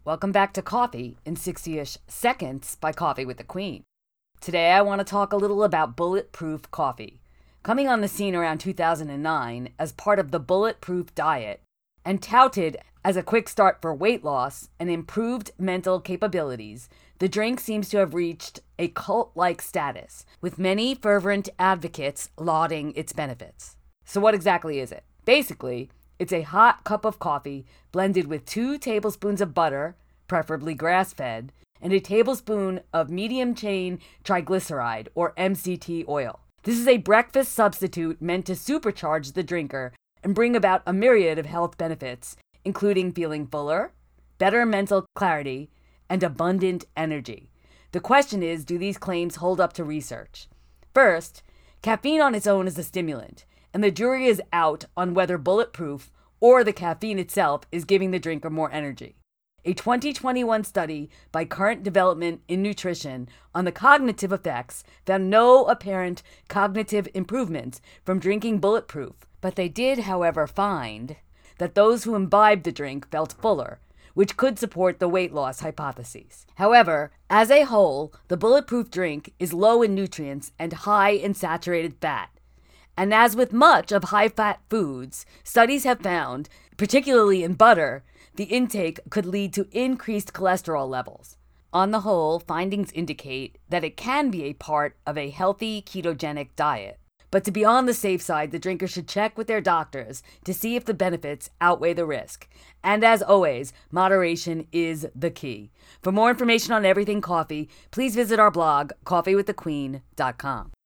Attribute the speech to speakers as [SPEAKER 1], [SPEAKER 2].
[SPEAKER 1] Welcome back to Coffee in 60-ish Seconds by Coffee with the Queen. Today I want to talk a little about bulletproof coffee. Coming on the scene around 2009 as part of the bulletproof diet and touted as a quick start for weight loss and improved mental capabilities, the drink seems to have reached a cult-like status, with many fervent advocates lauding its benefits. So what exactly is it? Basically, it's a hot cup of coffee blended with 2 tablespoons of butter, preferably grass-fed, and a tablespoon of medium-chain triglyceride, or MCT oil. This is a breakfast substitute meant to supercharge the drinker and bring about a myriad of health benefits, including feeling fuller, better mental clarity, and abundant energy. The question is, do these claims hold up to research? First, caffeine on its own is a stimulant, and the jury is out on whether bulletproof or the caffeine itself is giving the drinker more energy. A 2021 study by Current Development in Nutrition on the cognitive effects found no apparent cognitive improvements from drinking bulletproof, but they did, however, find that those who imbibed the drink felt fuller, which could support the weight loss hypotheses. However, as a whole, the bulletproof drink is low in nutrients and high in saturated fat. And as with much of high-fat foods, studies have found, particularly in butter, the intake could lead to increased cholesterol levels. On the whole, findings indicate that it can be a part of a healthy ketogenic diet. But to be on the safe side, the drinker should check with their doctors to see if the benefits outweigh the risk. And as always, moderation is the key. For more information on everything coffee, please visit our blog, coffeewiththequeen.com.